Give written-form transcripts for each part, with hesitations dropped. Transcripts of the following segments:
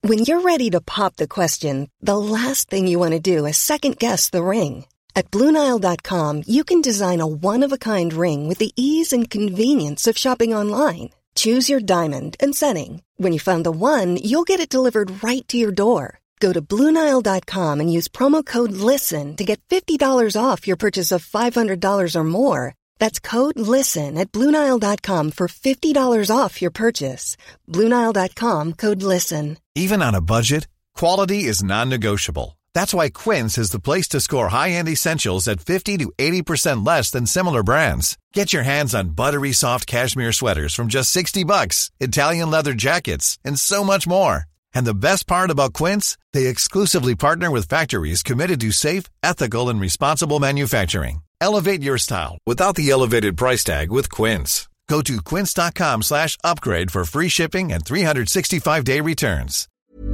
When you're ready to pop the question, the last thing you want to do is second-guess the ring. At BlueNile.com, you can design a one-of-a-kind ring with the ease and convenience of shopping online. Choose your diamond and setting. When you find the one, you'll get it delivered right to your door. Go to BlueNile.com and use promo code LISTEN to get $50 off your purchase of $500 or more. That's code LISTEN at BlueNile.com for $50 off your purchase. BlueNile.com, code LISTEN. Even on a budget, quality is non-negotiable. That's why Quince is the place to score high-end essentials at 50 to 80% less than similar brands. Get your hands on buttery soft cashmere sweaters from just $60, Italian leather jackets, and so much more. And the best part about Quince, they exclusively partner with factories committed to safe, ethical, and responsible manufacturing. Elevate your style without the elevated price tag with Quince. Go to quince.com/upgrade for free shipping and 365-day returns.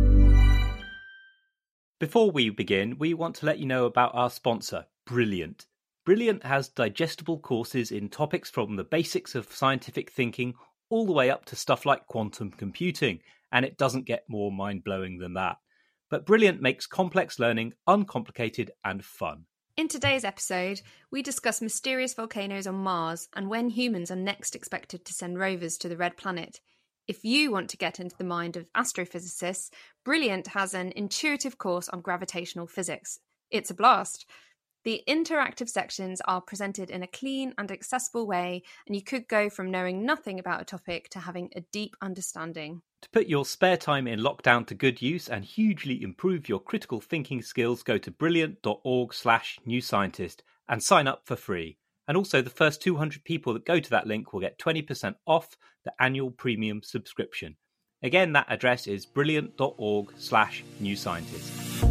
Before we begin, we want to let you know about our sponsor, Brilliant. Brilliant has digestible courses in topics from the basics of scientific thinking all the way up to stuff like quantum computing, and it doesn't get more mind-blowing than that. But Brilliant makes complex learning uncomplicated and fun. In today's episode, we discuss mysterious volcanoes on Mars and when humans are next expected to send rovers to the Red Planet. If you want to get into the mind of astrophysicists, Brilliant has an intuitive course on gravitational physics. It's a blast. The interactive sections are presented in a clean and accessible way, and you could go from knowing nothing about a topic to having a deep understanding. To put your spare time in lockdown to good use and hugely improve your critical thinking skills, go to brilliant.org/newscientist and sign up for free. And also the first 200 people that go to that link will get 20% off the annual premium subscription. Again, that address is brilliant.org/newscientist.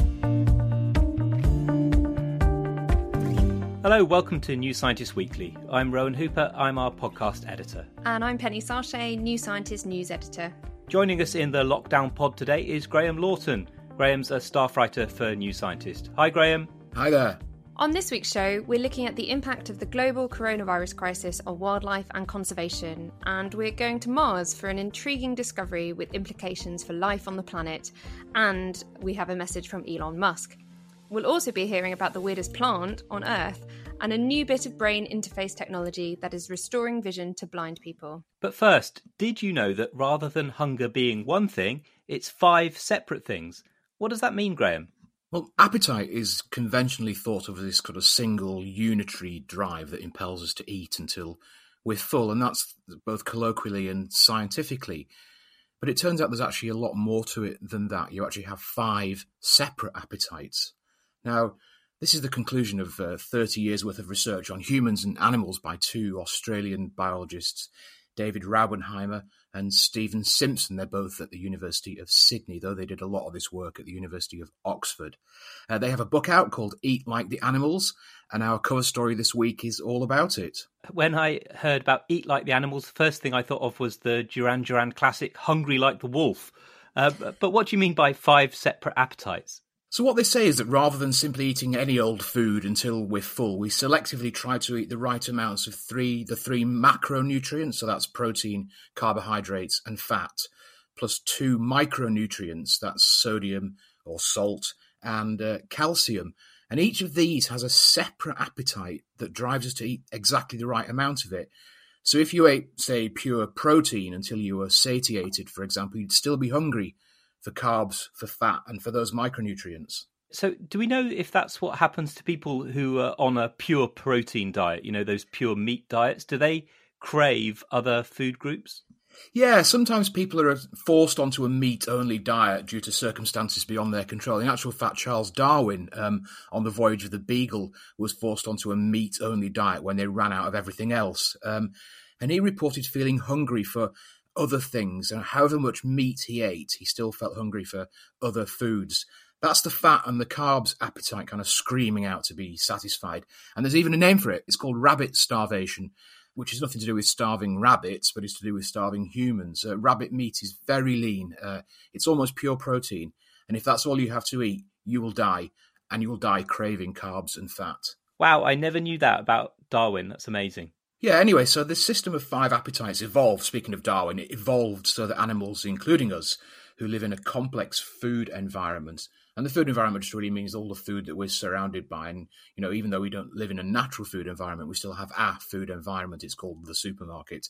Hello, welcome to New Scientist Weekly. I'm Rowan Hooper, I'm our podcast editor. And I'm Penny Sarchet, New Scientist news editor. Joining us in the lockdown pod today is Graham Lawton. Graham's a staff writer for New Scientist. Hi, Graham. Hi there. On this week's show, we're looking at the impact of the global coronavirus crisis on wildlife and conservation, and we're going to Mars for an intriguing discovery with implications for life on the planet, and we have a message from Elon Musk. We'll also be hearing about the weirdest plant on Earth and a new bit of brain interface technology that is restoring vision to blind people. But first, did you know that rather than hunger being one thing, it's 5 separate things? What does that mean, Graham? Well, appetite is conventionally thought of as this kind of single unitary drive that impels us to eat until we're full, and that's both colloquially and scientifically. But it turns out there's actually a lot more to it than that. You actually have 5 separate appetites. Now, this is the conclusion of 30 years' worth of research on humans and animals by 2 Australian biologists, David Raubenheimer and Stephen Simpson. They're both at the University of Sydney, though they did a lot of this work at the University of Oxford. They have a book out called Eat Like the Animals, and our cover story this week is all about it. When I heard about Eat Like the Animals, the first thing I thought of was the Duran Duran classic Hungry Like the Wolf. But what do you mean by 5 separate appetites? So what they say is that rather than simply eating any old food until we're full, we selectively try to eat the right amounts of the 3 macronutrients, so that's protein, carbohydrates and fat, plus 2 micronutrients, that's sodium or salt and calcium. And each of these has a separate appetite that drives us to eat exactly the right amount of it. So if you ate, say, pure protein until you were satiated, for example, you'd still be hungry for carbs, for fat, and for those micronutrients. So do we know if that's what happens to people who are on a pure protein diet, you know, those pure meat diets? Do they crave other food groups? Yeah, sometimes people are forced onto a meat-only diet due to circumstances beyond their control. In actual fact, Charles Darwin, on the voyage of the Beagle, was forced onto a meat-only diet when they ran out of everything else. And he reported feeling hungry for other things, and however much meat he ate, he still felt hungry for other foods. That's the fat and the carbs appetite kind of screaming out to be satisfied. And there's even a name for it. It's called rabbit starvation, which has nothing to do with starving rabbits, but it's to do with starving humans. Rabbit meat is very lean. It's almost pure protein. And if that's all you have to eat, you will die, and you will die craving carbs and fat. Wow, I never knew that about Darwin. That's amazing. Yeah, anyway, so this system of 5 appetites evolved, speaking of Darwin, it evolved so that animals, including us, who live in a complex food environment. And the food environment just really means all the food that we're surrounded by. And, even though we don't live in a natural food environment, we still have our food environment. It's called the supermarket.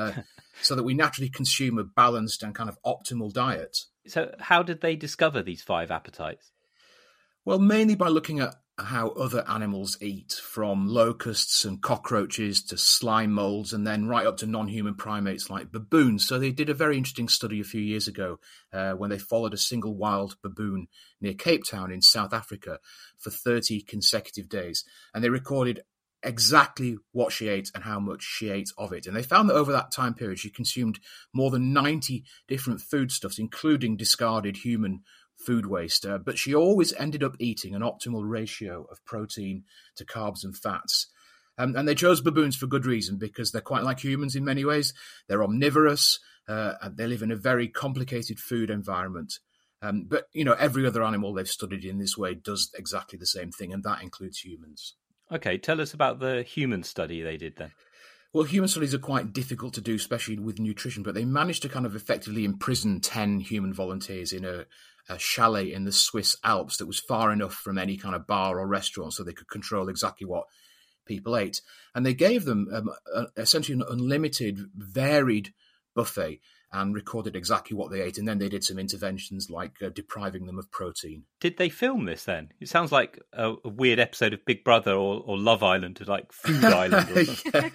So that we naturally consume a balanced and kind of optimal diet. So how did they discover these 5 appetites? Well, mainly by looking at how other animals eat, from locusts and cockroaches to slime molds, and then right up to non-human primates like baboons. So they did a very interesting study a few years ago when they followed a single wild baboon near Cape Town in South Africa for 30 consecutive days. And they recorded exactly what she ate and how much she ate of it. And they found that over that time period, she consumed more than 90 different foodstuffs, including discarded human food waste, but she always ended up eating an optimal ratio of protein to carbs and fats. And they chose baboons for good reason, because they're quite like humans in many ways. They're omnivorous, and they live in a very complicated food environment. But, every other animal they've studied in this way does exactly the same thing, and that includes humans. Okay, tell us about the human study they did then. Well, human studies are quite difficult to do, especially with nutrition, but they managed to kind of effectively imprison 10 human volunteers in a chalet in the Swiss Alps that was far enough from any kind of bar or restaurant so they could control exactly what people ate. And they gave them essentially an unlimited, varied buffet and recorded exactly what they ate. And then they did some interventions like depriving them of protein. Did they film this then? It sounds like a weird episode of Big Brother or Love Island, or like Food Island or something.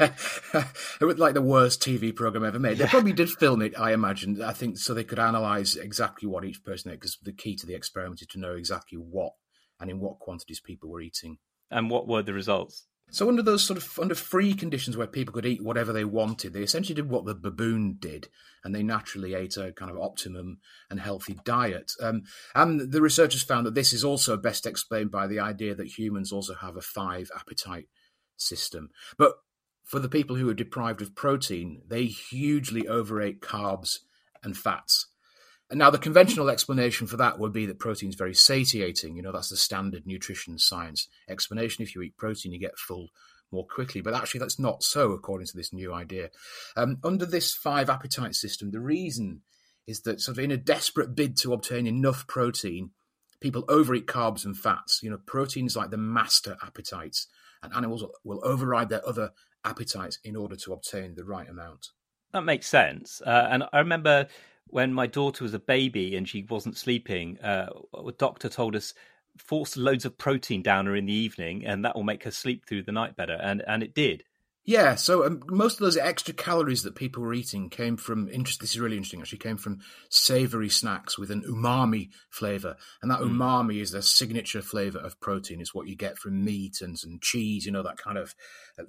It was like the worst TV program ever made. They probably did film it, I imagine, I think, so they could analyse exactly what each person ate, because the key to the experiment is to know exactly what and in what quantities people were eating. And what were the results? So under those under free conditions where people could eat whatever they wanted, they essentially did what the baboon did, and they naturally ate a kind of optimum and healthy diet. And the researchers found that this is also best explained by the idea that humans also have a 5 appetite system. But for the people who are deprived of protein, they hugely overate carbs and fats. And now the conventional explanation for that would be that protein is very satiating. That's the standard nutrition science explanation. If you eat protein, you get full more quickly. But actually, that's not so, according to this new idea. Under this 5 appetite system, the reason is that sort of in a desperate bid to obtain enough protein, people overeat carbs and fats. Protein is like the master appetites, and animals will override their other appetites in order to obtain the right amount. That makes sense. And I remember when my daughter was a baby and she wasn't sleeping, a doctor told us, force loads of protein down her in the evening and that will make her sleep through the night better. And it did. Yeah, so most of those extra calories that people were eating came from, this is really interesting actually, came from savoury snacks with an umami flavour. And that umami is the signature flavour of protein. It's what you get from meat and cheese, that kind of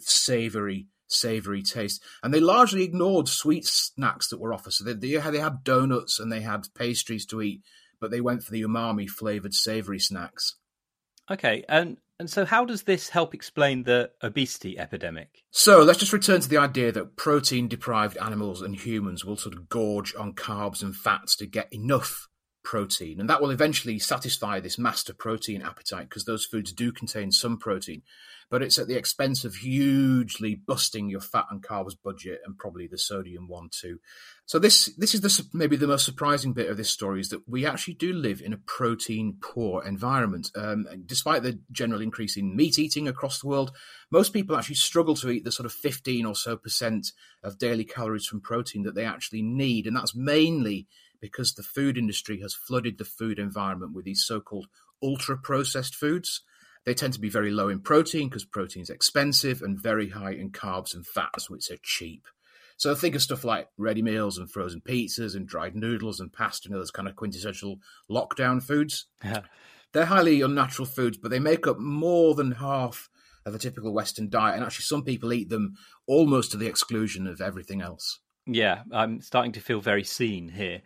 savoury taste. And they largely ignored sweet snacks that were offered. So they had donuts and they had pastries to eat, but they went for the umami flavoured savoury snacks. Okay, and so how does this help explain the obesity epidemic? So let's just return to the idea that protein-deprived animals and humans will sort of gorge on carbs and fats to get enough protein. And that will eventually satisfy this master protein appetite, because those foods do contain some protein. But it's at the expense of hugely busting your fat and carbs budget, and probably the sodium one too. So this is maybe the most surprising bit of this story, is that we actually do live in a protein-poor environment. Despite the general increase in meat eating across the world, most people actually struggle to eat the sort of 15 or so % of daily calories from protein that they actually need. And that's mainly because the food industry has flooded the food environment with these so-called ultra-processed foods. They tend to be very low in protein because protein is expensive, and very high in carbs and fats, which are cheap. So think of stuff like ready meals and frozen pizzas and dried noodles and pasta and those kind of quintessential lockdown foods. Yeah. They're highly unnatural foods, but they make up more than half of a typical Western diet. And actually some people eat them almost to the exclusion of everything else. Yeah, I'm starting to feel very seen here.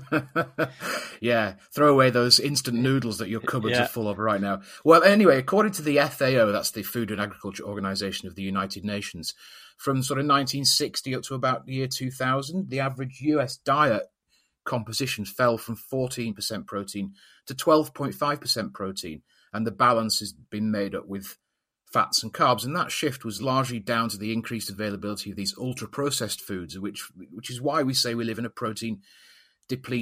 Yeah, throw away those instant noodles that your cupboards are full of right now. Well, anyway, according to the FAO, that's the Food and Agriculture Organization of the United Nations, from sort of 1960 up to about the year 2000, the average US diet composition fell from 14% protein to 12.5% protein, and the balance has been made up with fats and carbs. And that shift was largely down to the increased availability of these ultra-processed foods, which is why we say we live in a protein depleted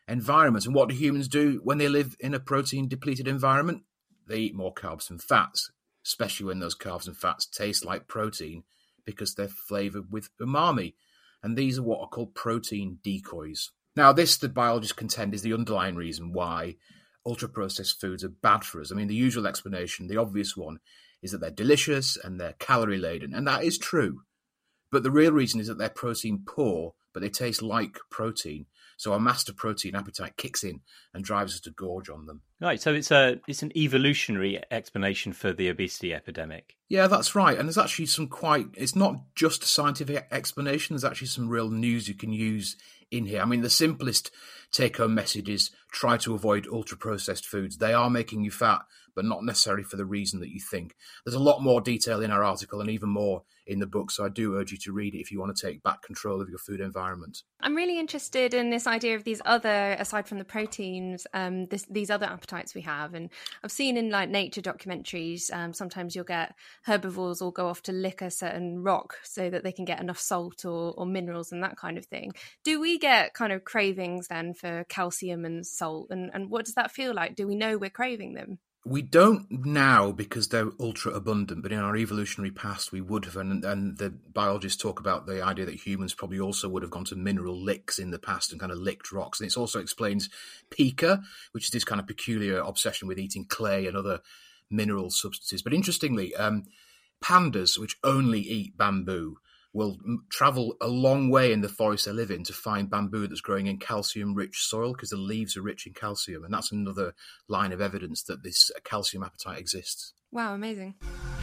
environments. And what do humans do when they live in a protein-depleted environment? They eat more carbs and fats, especially when those carbs and fats taste like protein because they're flavoured with umami. And these are what are called protein decoys. Now, this, the biologists contend, is the underlying reason why ultra-processed foods are bad for us. I mean, the usual explanation, the obvious one, is that they're delicious and they're calorie-laden, and that is true. But the real reason is that they're protein-poor, but they taste like protein. So our master protein appetite kicks in and drives us to gorge on them. Right, so it's an evolutionary explanation for the obesity epidemic. Yeah, that's right. And there's actually it's not just a scientific explanation. There's actually some real news you can use in here. I mean, the simplest take-home message is try to avoid ultra-processed foods. They are making you fat, but not necessarily for the reason that you think. There's a lot more detail in our article and even more in the book, so I do urge you to read it if you want to take back control of your food environment. I'm really interested in this idea of these other, aside from the proteins, these other appetites we have. And I've seen in like nature documentaries, sometimes you'll get herbivores will go off to lick a certain rock so that they can get enough salt or minerals and that kind of thing. Do we get kind of cravings then for calcium and salt? And what does that feel like? Do we know we're craving them? We don't now because they're ultra abundant, but in our evolutionary past we would have, and the biologists talk about the idea that humans probably also would have gone to mineral licks in the past and kind of licked rocks. And it also explains pica, which is this kind of peculiar obsession with eating clay and other mineral substances. But interestingly, pandas, which only eat bamboo, will travel a long way in the forest they live in to find bamboo that's growing in calcium-rich soil because the leaves are rich in calcium. And that's another line of evidence that this calcium appetite exists. Wow, amazing.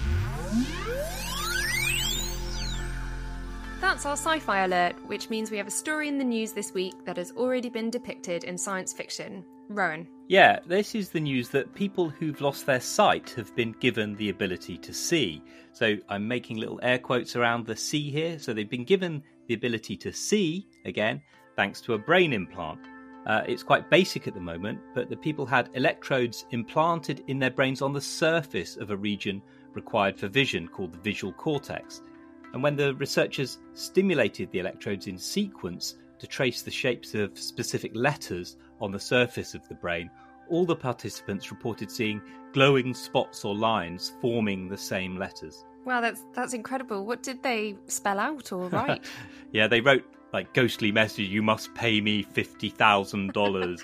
That's our sci-fi alert, which means we have a story in the news this week that has already been depicted in science fiction. Rowan. Yeah, this is the news that people who've lost their sight have been given the ability to see. So I'm making little air quotes around the see here. So they've been given the ability to see, again, thanks to a brain implant. It's quite basic at the moment, but the people had electrodes implanted in their brains on the surface of a region required for vision called the visual cortex. And when the researchers stimulated the electrodes in sequence to trace the shapes of specific letters on the surface of the brain, all the participants reported seeing glowing spots or lines forming the same letters. Wow, that's incredible. What did they spell out or write? Yeah, they wrote like ghostly message, you must pay me $50,000.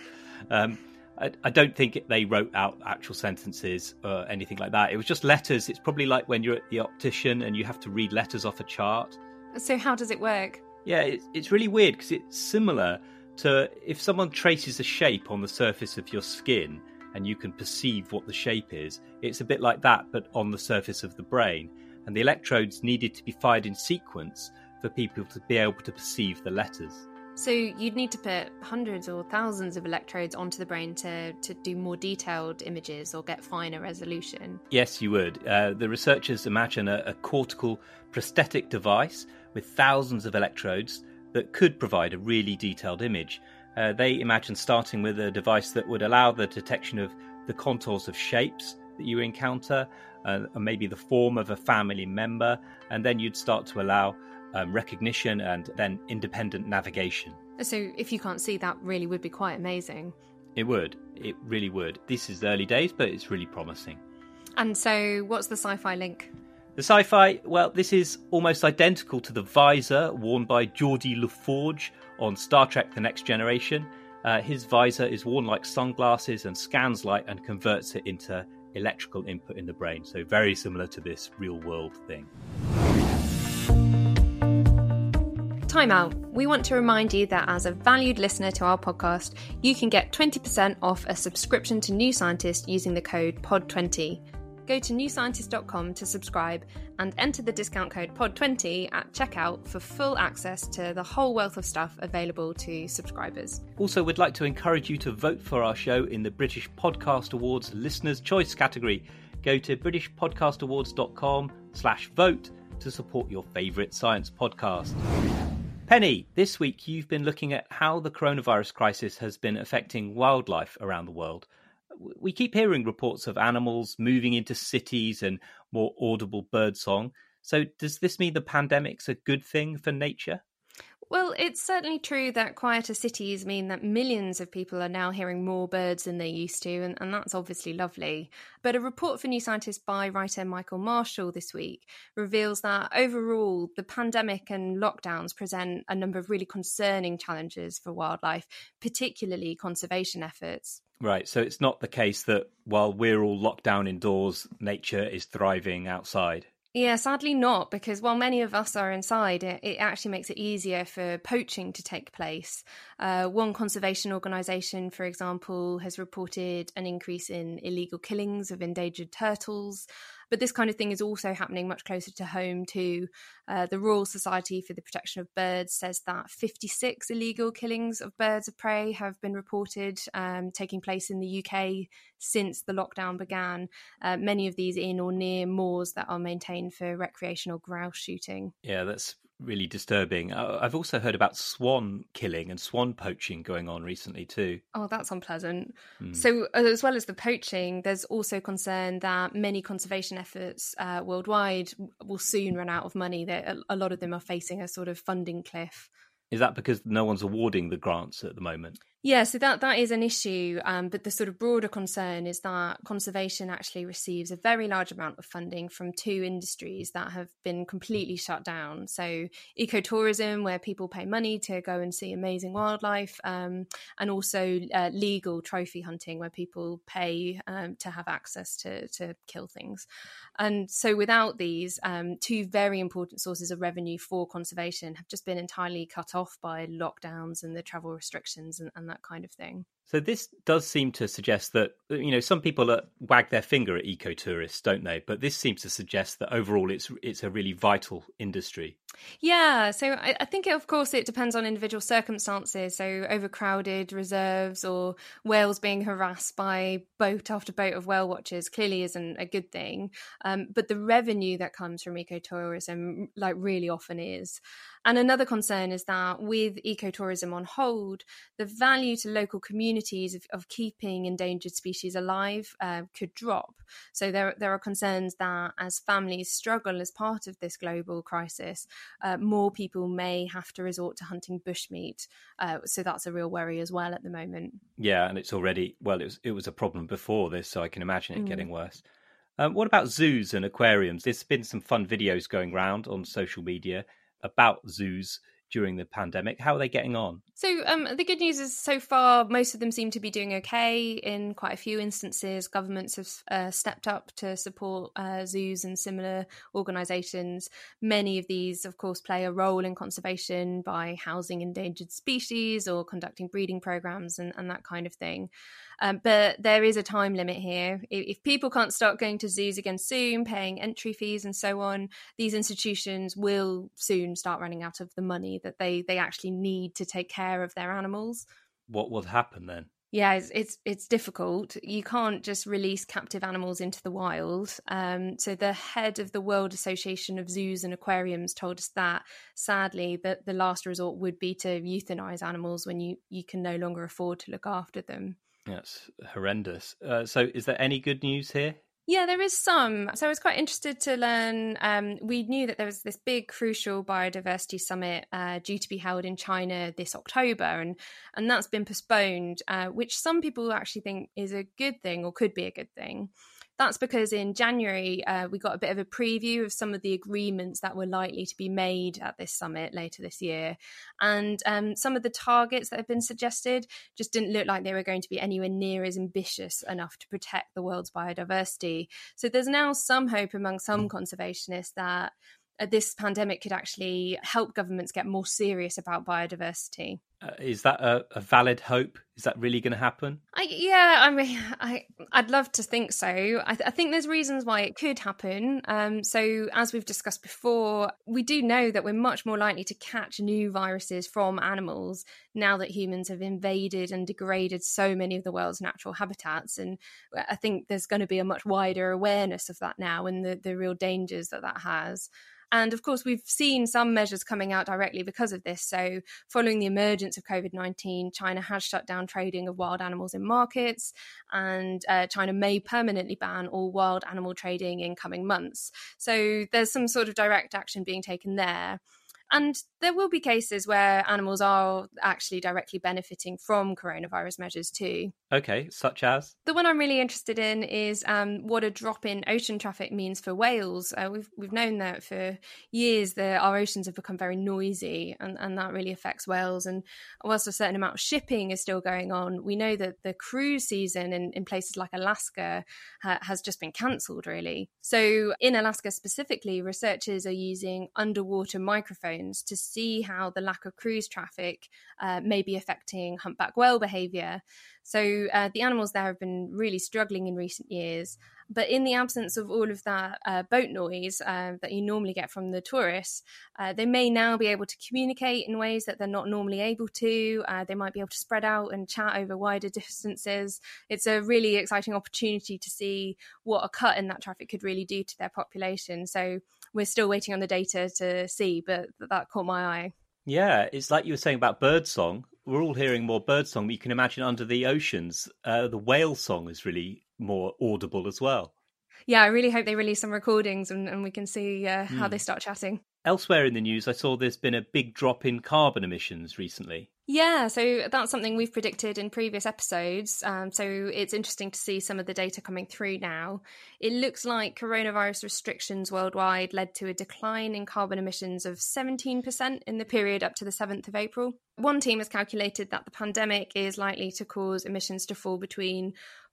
I don't think they wrote out actual sentences or anything like that. It was just letters. It's probably like when you're at the optician and you have to read letters off a chart. So how does it work? Yeah, it's really weird because it's similar to if someone traces a shape on the surface of your skin and you can perceive what the shape is. It's a bit like that, but on the surface of the brain. And the electrodes needed to be fired in sequence for people to be able to perceive the letters. So you'd need to put hundreds or thousands of electrodes onto the brain to do more detailed images or get finer resolution? Yes, you would. The researchers imagine a cortical prosthetic device with thousands of electrodes that could provide a really detailed image. They imagine starting with a device that would allow the detection of the contours of shapes that you encounter, and maybe the form of a family member, and then you'd start to allow recognition and then independent navigation. So if you can't see, that really would be quite amazing. It would. It really would. This is early days, but it's really promising. And so what's the sci-fi link? The sci-fi, well, this is almost identical to the visor worn by Geordie LaForge on Star Trek The Next Generation. His visor is worn like sunglasses and scans light and converts it into electrical input in the brain. So very similar to this real-world thing. Time out. We want to remind you that as a valued listener to our podcast, you can get 20% off a subscription to New Scientist using the code POD20. Go to newscientist.com to subscribe and enter the discount code POD20 at checkout for full access to the whole wealth of stuff available to subscribers. Also, we'd like to encourage you to vote for our show in the British Podcast Awards Listener's Choice category. Go to britishpodcastawards.com/vote to support your favourite science podcast. Penny, this week you've been looking at how the coronavirus crisis has been affecting wildlife around the world. We keep hearing reports of animals moving into cities and more audible birdsong. So does this mean the pandemic's a good thing for nature? Well, it's certainly true that quieter cities mean that millions of people are now hearing more birds than they used to, and that's obviously lovely. But a report for New Scientist by writer Michael Marshall this week reveals that overall, the pandemic and lockdowns present a number of really concerning challenges for wildlife, particularly conservation efforts. Right, so it's not the case that while we're all locked down indoors, nature is thriving outside. Yeah, sadly not, because while many of us are inside, it actually makes it easier for poaching to take place. One conservation organisation, for example, has reported an increase in illegal killings of endangered turtles. But this kind of thing is also happening much closer to home too. The Royal Society for the Protection of Birds says that 56 illegal killings of birds of prey have been reported taking place in the UK since the lockdown began. Many of these in or near moors that are maintained for recreational grouse shooting. Yeah, that's really disturbing. I've also heard about swan killing and swan poaching going on recently too. Oh, that's unpleasant. So as well as the poaching, there's also concern that many conservation efforts worldwide will soon run out of money. That a lot of them are facing a sort of funding cliff. Is that because no one's awarding the grants at the moment? Yeah, so that is an issue, but the sort of broader concern is that conservation actually receives a very large amount of funding from two industries that have been completely shut down. So ecotourism, where people pay money to go and see amazing wildlife, and also legal trophy hunting, where people pay to have access to kill things. And so without these, two very important sources of revenue for conservation have just been entirely cut off by lockdowns and the travel restrictions and that kind of thing. So this does seem to suggest that, you know, some people wag their finger at ecotourists, don't they? But this seems to suggest that overall it's a really vital industry. Yeah, so I think, of course, it depends on individual circumstances. So overcrowded reserves or whales being harassed by boat after boat of whale watchers clearly isn't a good thing. But the revenue that comes from ecotourism, like, really often is. And another concern is that with ecotourism on hold, the value to local communities of keeping endangered species alive could drop. So there are concerns that as families struggle as part of this global crisis, more people may have to resort to hunting bushmeat. So that's a real worry as well at the moment. Yeah, and it's already, well, it was a problem before this, so I can imagine it getting worse. What about zoos and aquariums? There's been some fun videos going around on social media about zoos during the pandemic. How are they getting on? So the good news is so far, most of them seem to be doing okay. In quite a few instances, governments have stepped up to support zoos and similar organisations. Many of these, of course, play a role in conservation by housing endangered species or conducting breeding programmes and that kind of thing. But there is a time limit here. If people can't start going to zoos again soon, paying entry fees and so on, these institutions will soon start running out of the money that they actually need to take care of their animals. What will happen then? Yeah, it's difficult. You can't just release captive animals into the wild. So the head of the World Association of Zoos and Aquariums told us that, sadly, that the last resort would be to euthanize animals when you can no longer afford to look after them. That's horrendous. So is there any good news here? Yeah, there is some. So I was quite interested to learn. We knew that there was this big, crucial biodiversity summit due to be held in China this October, and that's been postponed, which some people actually think is a good thing or could be a good thing. That's because in January, we got a bit of a preview of some of the agreements that were likely to be made at this summit later this year. And some of the targets that have been suggested just didn't look like they were going to be anywhere near as ambitious enough to protect the world's biodiversity. So there's now some hope among some conservationists that this pandemic could actually help governments get more serious about biodiversity. Is that a valid hope? Is that really going to happen? I'd love to think so. I think there's reasons why it could happen. So as we've discussed before, we do know that we're much more likely to catch new viruses from animals now that humans have invaded and degraded so many of the world's natural habitats. And I think there's going to be a much wider awareness of that now and the real dangers that has. And of course, we've seen some measures coming out directly because of this. So following the emergence of COVID-19, China has shut down trading of wild animals in markets, and China may permanently ban all wild animal trading in coming months. So there's some sort of direct action being taken there. And there will be cases where animals are actually directly benefiting from coronavirus measures too. Okay, such as? The one I'm really interested in is what a drop in ocean traffic means for whales. We've known that for years our oceans have become very noisy, and that really affects whales. And whilst a certain amount of shipping is still going on, we know that the cruise season in places like Alaska has just been cancelled, really. So in Alaska specifically, researchers are using underwater microphones to see how the lack of cruise traffic may be affecting humpback whale behaviour. So the animals there have been really struggling in recent years. But in the absence of all of that boat noise that you normally get from the tourists, they may now be able to communicate in ways that they're not normally able to. They might be able to spread out and chat over wider distances. It's a really exciting opportunity to see what a cut in that traffic could really do to their population. So we're still waiting on the data to see, but that caught my eye. Yeah, it's like you were saying about birdsong. We're all hearing more birdsong, but you can imagine under the oceans, the whale song is really more audible as well. Yeah, I really hope they release some recordings and we can see how they start chatting. Elsewhere in the news, I saw there's been a big drop in carbon emissions recently. Yeah, so that's something we've predicted in previous episodes. So it's interesting to see some of the data coming through now. It looks like coronavirus restrictions worldwide led to a decline in carbon emissions of 17% in the period up to the 7th of April. One team has calculated that the pandemic is likely to cause emissions to fall between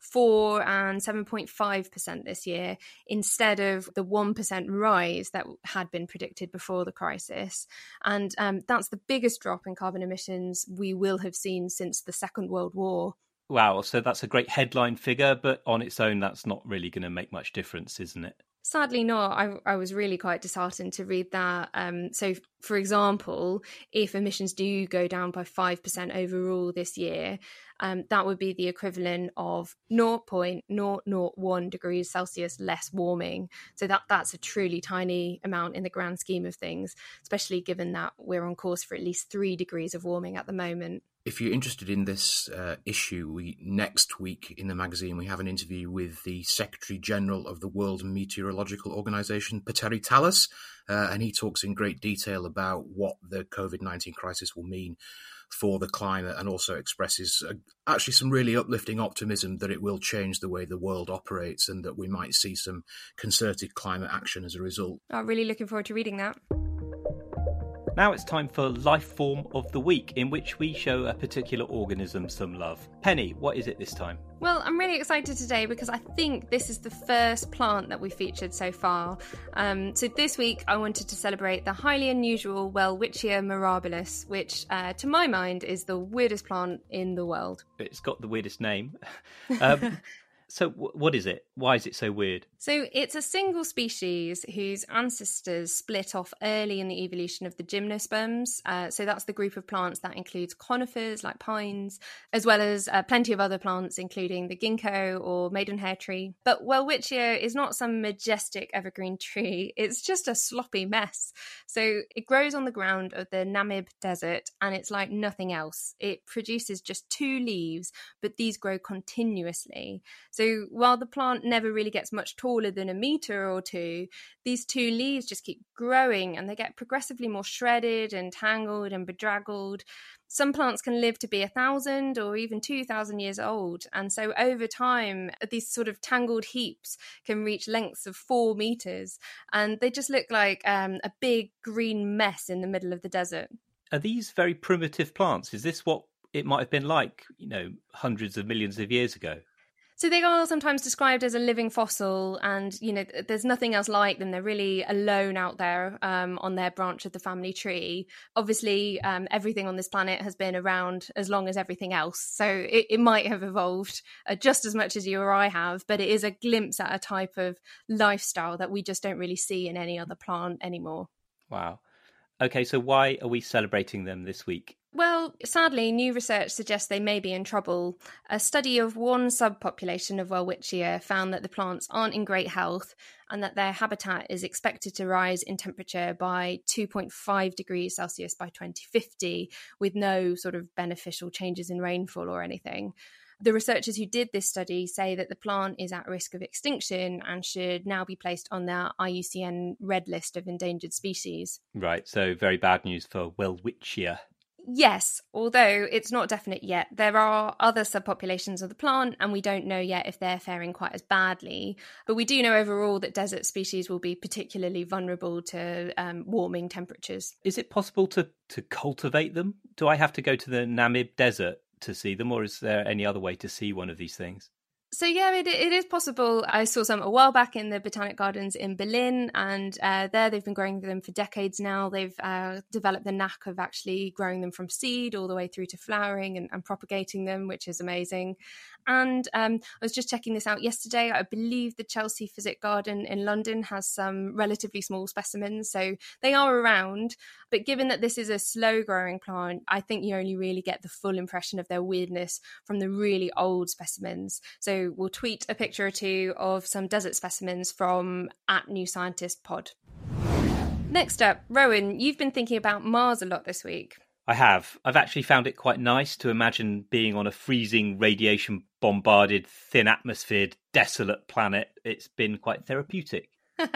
4 and 7.5% this year, instead of the 1% rise that had been predicted before the crisis. And that's the biggest drop in carbon emissions we will have seen since the Second World War. Wow, so that's a great headline figure, but on its own, that's not really going to make much difference, isn't it? Sadly not. I was really quite disheartened to read that. So, for example, if emissions do go down by 5% overall this year, that would be the equivalent of 0.001 degrees Celsius less warming. So that's a truly tiny amount in the grand scheme of things, especially given that we're on course for at least 3 degrees of warming at the moment. If you're interested in this issue, next week in the magazine, we have an interview with the Secretary General of the World Meteorological Organization, Petteri Talas, and he talks in great detail about what the COVID-19 crisis will mean for the climate, and also expresses actually some really uplifting optimism that it will change the way the world operates and that we might see some concerted climate action as a result. I'm really looking forward to reading that. Now it's time for Life Form of the Week, in which we show a particular organism some love. Penny, what is it this time? Well, I'm really excited today because I think this is the first plant that we've featured so far. So this week I wanted to celebrate the highly unusual Welwitschia mirabilis, which to my mind is the weirdest plant in the world. It's got the weirdest name. So what is it? Why is it so weird? So it's a single species whose ancestors split off early in the evolution of the gymnosperms. So that's the group of plants that includes conifers like pines, as well as plenty of other plants, including the ginkgo or maidenhair tree. But Welwitschia is not some majestic evergreen tree. It's just a sloppy mess. So it grows on the ground of the Namib Desert, and it's like nothing else. It produces just 2 leaves, but these grow continuously. So while the plant never really gets much taller than a metre or 2, these 2 leaves just keep growing and they get progressively more shredded and tangled and bedraggled. Some plants can live to be 1,000 or even 2,000 years old. And so over time, these sort of tangled heaps can reach lengths of 4 metres. And they just look like a big green mess in the middle of the desert. Are these very primitive plants? Is this what it might have been like, hundreds of millions of years ago? So they are sometimes described as a living fossil, and, there's nothing else like them. They're really alone out there on their branch of the family tree. Obviously, everything on this planet has been around as long as everything else. So it might have evolved just as much as you or I have, but it is a glimpse at a type of lifestyle that we just don't really see in any other plant anymore. Wow. Okay, so why are we celebrating them this week? Well, sadly, new research suggests they may be in trouble. A study of one subpopulation of Welwitschia found that the plants aren't in great health and that their habitat is expected to rise in temperature by 2.5 degrees Celsius by 2050, with no sort of beneficial changes in rainfall or anything. The researchers who did this study say that the plant is at risk of extinction and should now be placed on their IUCN Red List of endangered species. Right, so very bad news for Welwitschia. Yes, although it's not definite yet. There are other subpopulations of the plant, and we don't know yet if they're faring quite as badly. But we do know overall that desert species will be particularly vulnerable to warming temperatures. Is it possible to cultivate them? Do I have to go to the Namib Desert to see them, or is there any other way to see one of these things? So yeah, it is possible. I saw some a while back in the Botanic Gardens in Berlin, and there they've been growing them for decades now. They've developed the knack of actually growing them from seed all the way through to flowering and propagating them, which is amazing. And I was just checking this out yesterday. I believe the Chelsea Physic Garden in London has some relatively small specimens, so they are around. But given that this is a slow-growing plant, I think you only really get the full impression of their weirdness from the really old specimens. So we'll tweet a picture or two of some desert specimens from @NewScientistPod. Next up, Rowan, you've been thinking about Mars a lot this week. I have. I've actually found it quite nice to imagine being on a freezing, radiation-bombarded, thin-atmosphered, desolate planet. It's been quite therapeutic.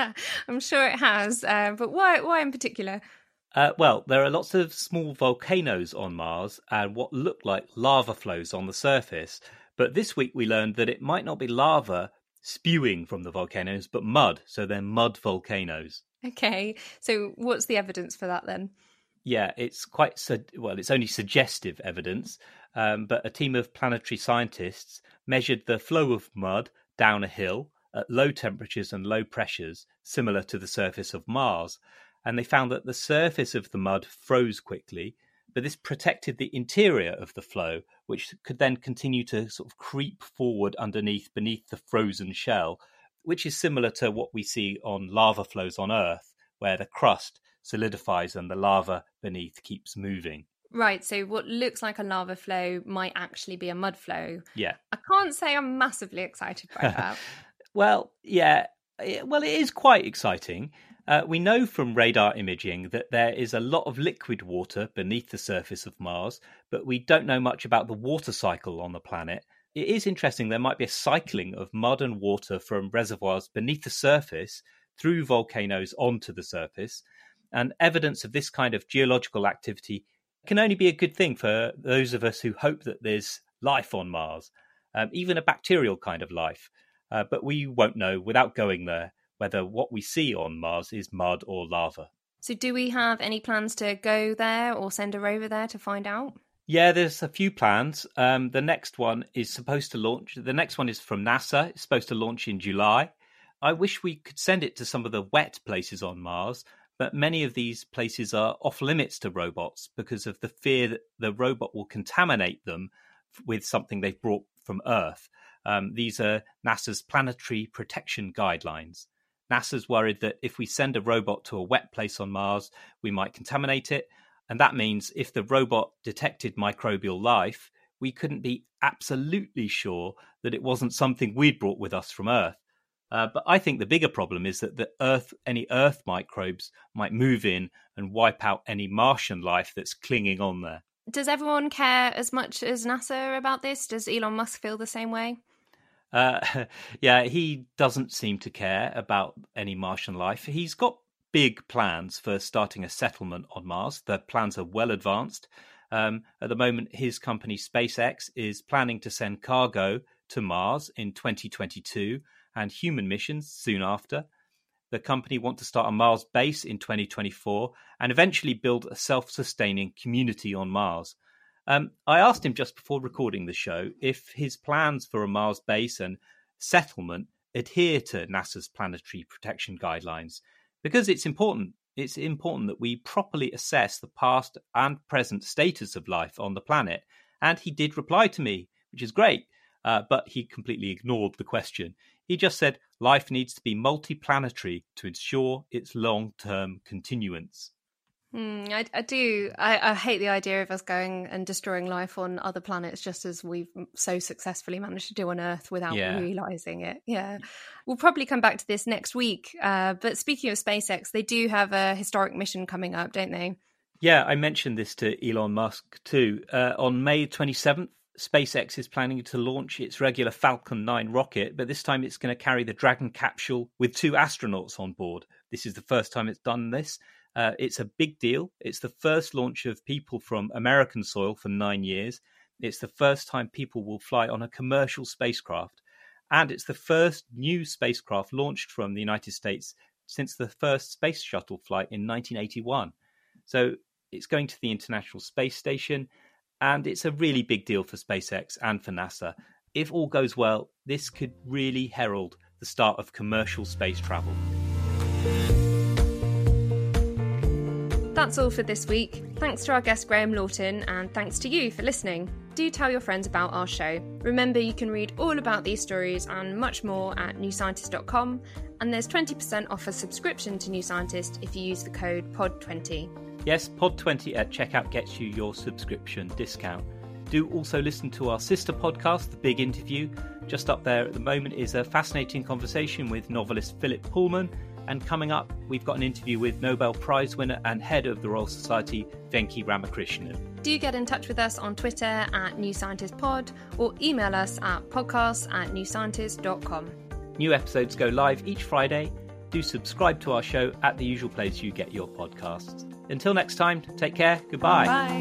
I'm sure it has, but why in particular? Well, there are lots of small volcanoes on Mars and what look like lava flows on the surface. But this week we learned that it might not be lava spewing from the volcanoes, but mud. So they're mud volcanoes. Okay, so what's the evidence for that then? Yeah, it's it's only suggestive evidence, but a team of planetary scientists measured the flow of mud down a hill at low temperatures and low pressures, similar to the surface of Mars. And they found that the surface of the mud froze quickly, but this protected the interior of the flow, which could then continue to sort of creep forward beneath the frozen shell, which is similar to what we see on lava flows on Earth, where the crust solidifies and the lava beneath keeps moving. Right, so what looks like a lava flow might actually be a mud flow. Yeah. I can't say I'm massively excited by that. Well, yeah. Well, it is quite exciting. We know from radar imaging that there is a lot of liquid water beneath the surface of Mars, but we don't know much about the water cycle on the planet. It is interesting there might be a cycling of mud and water from reservoirs beneath the surface through volcanoes onto the surface. And evidence of this kind of geological activity can only be a good thing for those of us who hope that there's life on Mars, even a bacterial kind of life. But we won't know without going there whether what we see on Mars is mud or lava. So do we have any plans to go there or send a rover there to find out? Yeah, there's a few plans. The next one is supposed to launch. The next one is from NASA. It's supposed to launch in July. I wish we could send it to some of the wet places on Mars, but many of these places are off limits to robots because of the fear that the robot will contaminate them with something they've brought from Earth. These are NASA's planetary protection guidelines. NASA's worried that if we send a robot to a wet place on Mars, we might contaminate it. And that means if the robot detected microbial life, we couldn't be absolutely sure that it wasn't something we'd brought with us from Earth. But I think the bigger problem is that any Earth microbes might move in and wipe out any Martian life that's clinging on there. Does everyone care as much as NASA about this? Does Elon Musk feel the same way? Yeah, he doesn't seem to care about any Martian life. He's got big plans for starting a settlement on Mars. The plans are well advanced. At the moment, his company SpaceX is planning to send cargo to Mars in 2022 and human missions soon after. The company wants to start a Mars base in 2024 and eventually build a self-sustaining community on Mars. I asked him just before recording the show if his plans for a Mars base and settlement adhere to NASA's planetary protection guidelines, because it's important. It's important that we properly assess the past and present status of life on the planet. And he did reply to me, which is great, but he completely ignored the question. He just said life needs to be multiplanetary to ensure its long-term continuance. I do. I hate the idea of us going and destroying life on other planets, just as we've so successfully managed to do on Earth without realising it. Yeah. We'll probably come back to this next week. But speaking of SpaceX, they do have a historic mission coming up, don't they? Yeah, I mentioned this to Elon Musk too. On May 27th, SpaceX is planning to launch its regular Falcon 9 rocket, but this time it's going to carry the Dragon capsule with 2 astronauts on board. This is the first time it's done this. It's a big deal. It's the first launch of people from American soil for 9 years. It's the first time people will fly on a commercial spacecraft. And it's the first new spacecraft launched from the United States since the first space shuttle flight in 1981. So it's going to the International Space Station, and it's a really big deal for SpaceX and for NASA. If all goes well, this could really herald the start of commercial space travel. That's all for this week. Thanks to our guest Graham Lawton, and thanks to you for listening. Do tell your friends about our show. Remember, you can read all about these stories and much more at newscientist.com, and there's 20% off a subscription to New Scientist if you use the code POD20. Yes, POD20 at checkout gets you your subscription discount. Do also listen to our sister podcast, The Big Interview. Just up there at the moment is a fascinating conversation with novelist Philip Pullman. And coming up, we've got an interview with Nobel Prize winner and head of the Royal Society, Venki Ramakrishnan. Do get in touch with us on Twitter at New Scientist Pod, or email us at podcasts@newscientist.com. New episodes go live each Friday. Do subscribe to our show at the usual place you get your podcasts. Until next time, take care. Goodbye. Bye.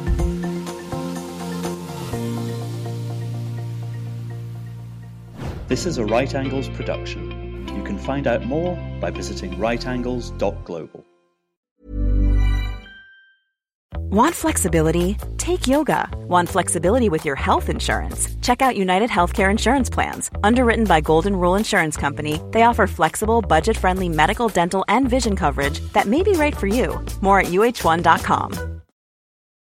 This is a Right Angles production. You can find out more by visiting rightangles.global. Want flexibility? Take yoga. Want flexibility with your health insurance? Check out United Healthcare Insurance Plans. Underwritten by Golden Rule Insurance Company, they offer flexible, budget-friendly medical, dental, and vision coverage that may be right for you. More at uh1.com.